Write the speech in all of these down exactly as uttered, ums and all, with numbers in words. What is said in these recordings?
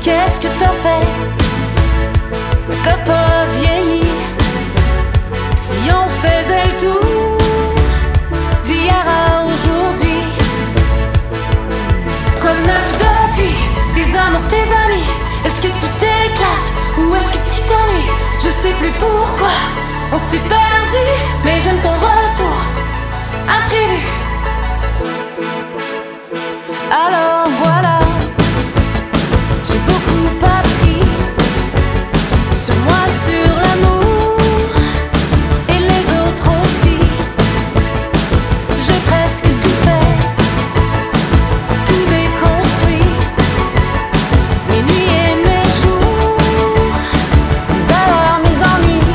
Qu'est-ce que t'as fait? T'as pas vieilli. Si on faisait le tour d'hier à aujourd'hui, quoi de neuf depuis? Tes amours, tes amis. Est-ce que tu t'éclates ou est-ce que tu t'ennuies? Je sais plus pourquoi on s'est perdu, mais j'aime ton retour imprévu. Alors voilà, j'ai beaucoup appris sur moi, sur l'amour et les autres aussi. J'ai presque tout fait, tout déconstruit, mes nuits et mes jours, mes erreurs, mes ennuis.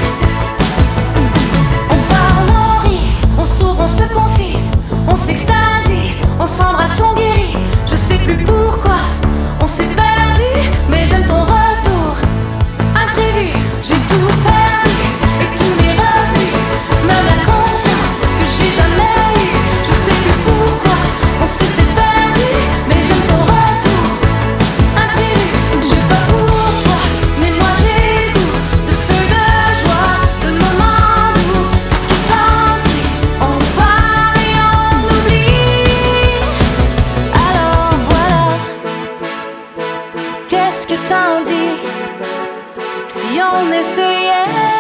On parle, on rit, on s'ouvre, on se confie, on s'extasie, on s'embrasse, on guérit. Je sais plus pourquoi on s'est perdu, mais j'aime ton retour imprévu. J'ai tout perdu et tous mes revenus, même la confiance que j'ai jamais eue. Je sais plus pourquoi on s'était perdu, mais j'aime ton retour imprévu. Je sais pas pour toi, mais moi j'ai le goût de feu, de joie, de moments doux. Qu'est-ce que t'en dis? On parle et on oublie. Alors voilà, qu'est-ce que t'en dis si on essayait?